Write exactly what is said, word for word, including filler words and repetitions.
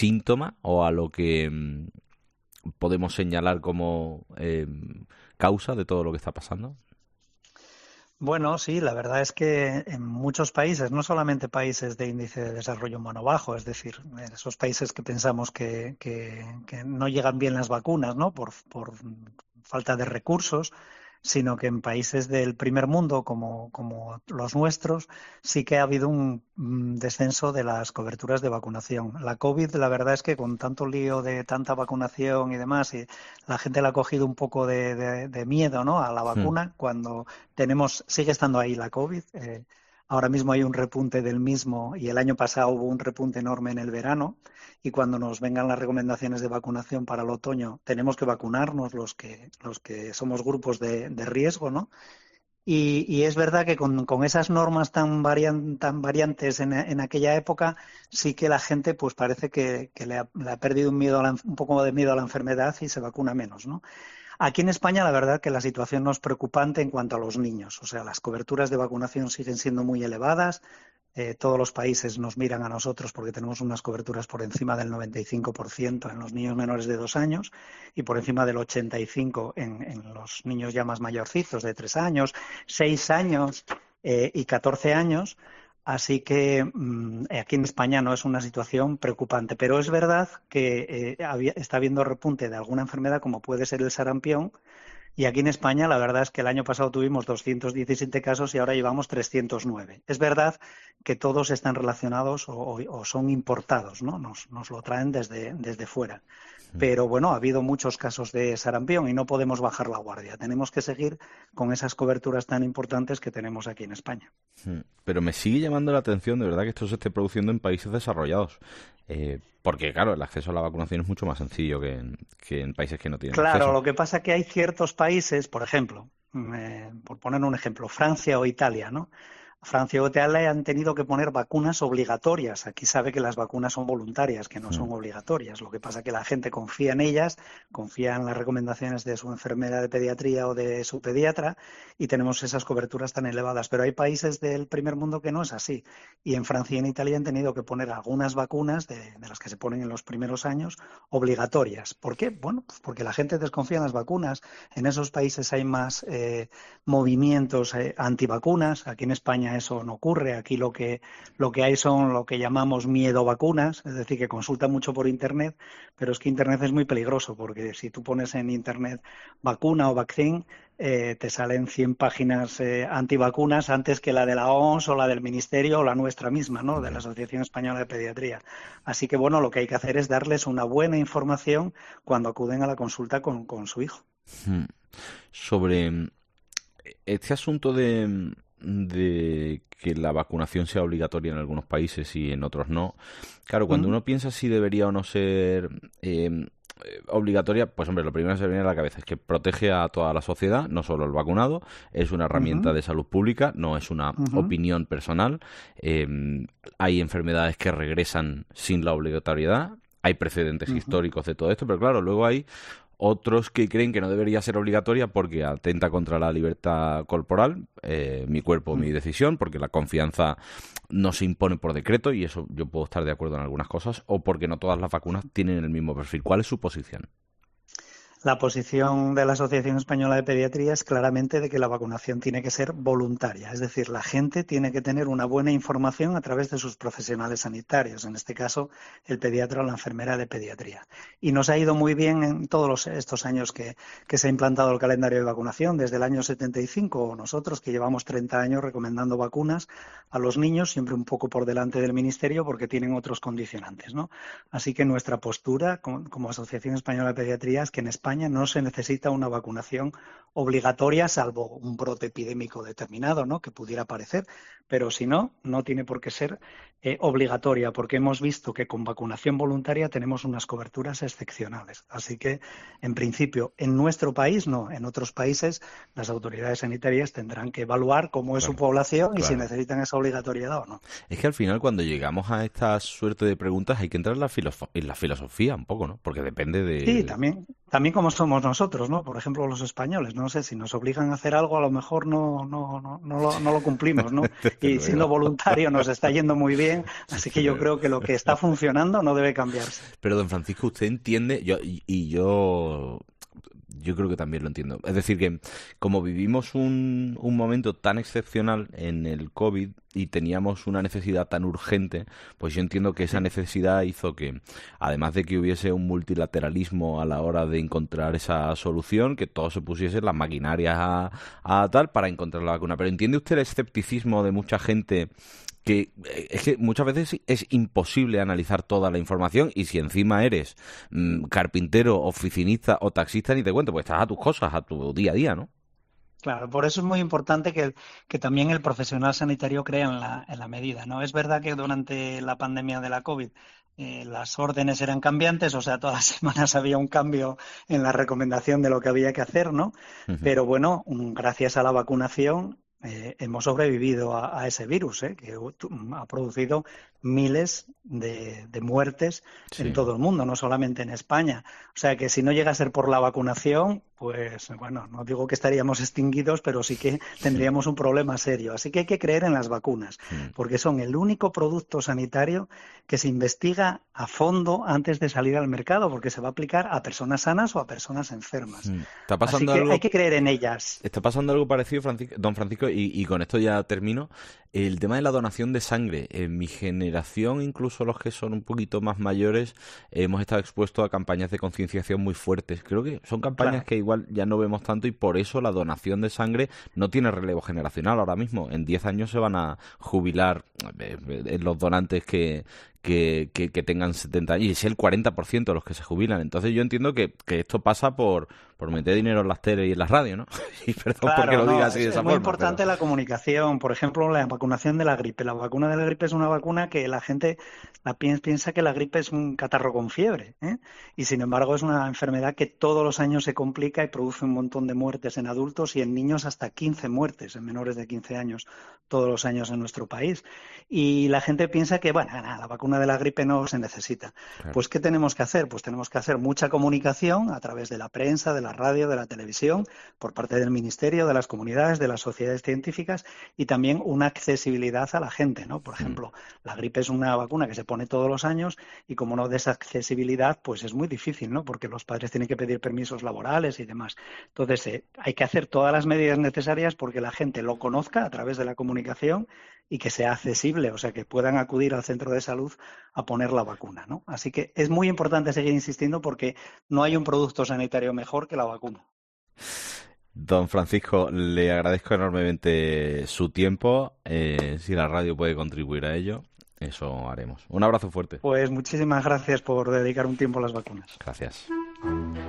síntoma o a lo que mm, podemos señalar como eh, causa de todo lo que está pasando? Bueno, sí, la verdad es que en muchos países, no solamente países de índice de desarrollo humano bajo, es decir, esos países que pensamos que, que, que no llegan bien las vacunas, ¿no? Por, por falta de recursos, sino que en países del primer mundo, como, como los nuestros, sí que ha habido un mm, descenso de las coberturas de vacunación. La COVID, la verdad es que con tanto lío de tanta vacunación y demás, y la gente le ha cogido un poco de, de, de miedo, ¿no?, a la Hmm. vacuna, cuando tenemos, sigue estando ahí la COVID. Eh, ahora mismo hay un repunte del mismo y el año pasado hubo un repunte enorme en el verano y cuando nos vengan las recomendaciones de vacunación para el otoño tenemos que vacunarnos los que, los que somos grupos de, de riesgo, ¿no? Y, y es verdad que con, con esas normas tan, varian, tan variantes en, en aquella época, sí que la gente pues parece que, que le, ha, le, ha, perdido un, miedo a la, un poco de miedo a la enfermedad y se vacuna menos, ¿no? Aquí en España, la verdad que la situación no es preocupante en cuanto a los niños. O sea, las coberturas de vacunación siguen siendo muy elevadas. Eh, todos los países nos miran a nosotros porque tenemos unas coberturas por encima del noventa y cinco por ciento en los niños menores de dos años y por encima del ochenta y cinco por ciento en, en los niños ya más mayorcitos, de tres años, seis años eh, y catorce años. Así que mmm, aquí en España no es una situación preocupante, pero es verdad que eh, había, está habiendo repunte de alguna enfermedad como puede ser el sarampión y aquí en España la verdad es que el año pasado tuvimos doscientos diecisiete casos y ahora llevamos trescientos nueve. Es verdad que todos están relacionados o, o, o son importados, ¿no? Nos, nos lo traen desde, desde fuera. Pero bueno, ha habido muchos casos de sarampión y no podemos bajar la guardia. Tenemos que seguir con esas coberturas tan importantes que tenemos aquí en España. Pero me sigue llamando la atención, de verdad, que esto se esté produciendo en países desarrollados. Eh, porque, claro, el acceso a la vacunación es mucho más sencillo que en, que en países que no tienen Claro, acceso. lo que pasa es que hay ciertos países, por ejemplo, eh, por poner un ejemplo, Francia o Italia, ¿no? Francia o Italia han tenido que poner vacunas obligatorias. Aquí sabe que las vacunas son voluntarias, que no son obligatorias. Lo que pasa es que la gente confía en ellas, confía en las recomendaciones de su enfermera de pediatría o de su pediatra y tenemos esas coberturas tan elevadas. Pero hay países del primer mundo que no es así. Y en Francia y en Italia han tenido que poner algunas vacunas de, de las que se ponen en los primeros años obligatorias. ¿Por qué? Bueno, pues porque la gente desconfía en las vacunas. En esos países hay más eh, movimientos eh, antivacunas. Aquí en España eso no ocurre. Aquí lo que, lo que hay son lo que llamamos miedo vacunas, es decir, que consultan mucho por Internet, pero es que Internet es muy peligroso porque si tú pones en Internet vacuna o vaccine, eh, te salen cien páginas eh, antivacunas antes que la de la O M S o la del Ministerio o la nuestra misma, ¿no?, de la Asociación Española de Pediatría. Así que, bueno, lo que hay que hacer es darles una buena información cuando acuden a la consulta con, con su hijo. Hmm. Sobre este asunto de, de que la vacunación sea obligatoria en algunos países y en otros no. Claro, cuando ¿Mm? uno piensa si debería o no ser eh, obligatoria, pues hombre, lo primero que se viene a la cabeza es que protege a toda la sociedad, no solo el vacunado, es una herramienta Uh-huh. de salud pública, no es una Uh-huh. opinión personal. Eh, hay enfermedades que regresan sin la obligatoriedad, hay precedentes Uh-huh. históricos de todo esto, pero claro, luego hay otros que creen que no debería ser obligatoria porque atenta contra la libertad corporal, eh, mi cuerpo, mi decisión, porque la confianza no se impone por decreto, y eso yo puedo estar de acuerdo en algunas cosas, o porque no todas las vacunas tienen el mismo perfil. ¿Cuál es su posición? La posición de la Asociación Española de Pediatría es claramente de que la vacunación tiene que ser voluntaria, es decir, la gente tiene que tener una buena información a través de sus profesionales sanitarios, en este caso el pediatra o la enfermera de pediatría. Y nos ha ido muy bien en todos los, estos años que, que se ha implantado el calendario de vacunación, desde el año setenta y cinco, nosotros que llevamos treinta años recomendando vacunas a los niños, siempre un poco por delante del Ministerio porque tienen otros condicionantes, ¿no? Así que nuestra postura como, como Asociación Española de Pediatría es que en España no se necesita una vacunación obligatoria, salvo un brote epidémico determinado, ¿no?, que pudiera aparecer, pero si no, no tiene por qué ser eh, obligatoria, porque hemos visto que con vacunación voluntaria tenemos unas coberturas excepcionales. Así que, en principio, en nuestro país no, en otros países las autoridades sanitarias tendrán que evaluar cómo es Claro, su población y si claro. necesitan esa obligatoriedad o no. Es que al final cuando llegamos a esta suerte de preguntas hay que entrar en la, filosofía, en la filosofía un poco, ¿no? Porque depende Sí, de... también, también como somos nosotros, ¿no? Por ejemplo, los españoles, no sé, si nos obligan a hacer algo, a lo mejor no, no, no, no lo, no lo cumplimos, ¿no? Desde Y siendo luego. voluntario nos está yendo muy bien, así Desde que yo luego. creo que lo que está funcionando no debe cambiarse. Pero, don Francisco, usted entiende, yo, y, y yo, yo creo que también lo entiendo. Es decir, que como vivimos un, un momento tan excepcional en el COVID y teníamos una necesidad tan urgente, pues yo entiendo que esa Sí, necesidad hizo que, además de que hubiese un multilateralismo a la hora de encontrar esa solución, que todo se pusiese las maquinarias a, a tal para encontrar la vacuna. Pero ¿entiende usted el escepticismo de mucha gente? Que eh, es que muchas veces es imposible analizar toda la información y si encima eres mm, carpintero, oficinista o taxista, ni te cuento, pues estás a tus cosas, a tu día a día, ¿no? claro, por eso es muy importante que, que también el profesional sanitario crea en la, en la medida, ¿no? Es verdad que durante la pandemia de la COVID eh, las órdenes eran cambiantes, o sea, todas las semanas había un cambio en la recomendación de lo que había que hacer, ¿no? Ujú. Pero bueno, mm, gracias a la vacunación eh, hemos sobrevivido a, a ese virus, ¿eh? Que u- tu- ha producido miles de, de muertes en Sí. todo el mundo, no solamente en España. O sea que si no llega a ser por la vacunación, pues bueno, no digo que estaríamos extinguidos, pero sí que tendríamos un problema serio. Así que hay que creer en las vacunas, Mm. porque son el único producto sanitario que se investiga a fondo antes de salir al mercado, porque se va a aplicar a personas sanas o a personas enfermas. Mm. ¿Está Así pasando que hay algo? que creer en ellas. Está pasando algo parecido, Francisco, don Francisco, y, y con esto ya termino. El tema de la donación de sangre. En mi generación, incluso los que son un poquito más mayores, hemos estado expuestos a campañas de concienciación muy fuertes. Creo que son campañas Claro. que igual ya no vemos tanto y por eso la donación de sangre no tiene relevo generacional ahora mismo. En diez años se van a jubilar eh, eh, los donantes que, que, que, que tengan setenta años y es el cuarenta por ciento de los que se jubilan. Entonces yo entiendo que, que esto pasa por, por meter dinero en las teles y en las radios, ¿no? Y perdón porque Claro, lo diga no, así es, de es esa muy forma, pero... importante la comunicación. Por ejemplo, la vacunación de la gripe. La vacuna de la gripe es una vacuna que la gente la pi- piensa que la gripe es un catarro con fiebre, ¿eh? Y sin embargo es una enfermedad que todos los años se complica y produce un montón de muertes en adultos y en niños hasta quince muertes en menores de quince años todos los años en nuestro país. Y la gente piensa que, bueno, nada, la vacuna de la gripe no se necesita. Claro. Pues, ¿qué tenemos que hacer? Pues tenemos que hacer mucha comunicación a través de la prensa, de la radio, de la televisión, por parte del Ministerio, de las comunidades, de las sociedades científicas y también una accesibilidad a la gente, ¿no? Por Mm. ejemplo, la gripe es una vacuna que se pone todos los años y como no des accesibilidad, pues es muy difícil, ¿no? Porque los padres tienen que pedir permisos laborales y demás. Entonces, eh, hay que hacer todas las medidas necesarias porque la gente lo conozca a través de la comunicación y que sea accesible, o sea, que puedan acudir al centro de salud a poner la vacuna, ¿no? Así que es muy importante seguir insistiendo porque no hay un producto sanitario mejor que la vacuna. Don Francisco, le agradezco enormemente su tiempo. Eh, si la radio puede contribuir a ello, eso haremos. Un abrazo fuerte. Pues muchísimas gracias por dedicar un tiempo a las vacunas. Gracias.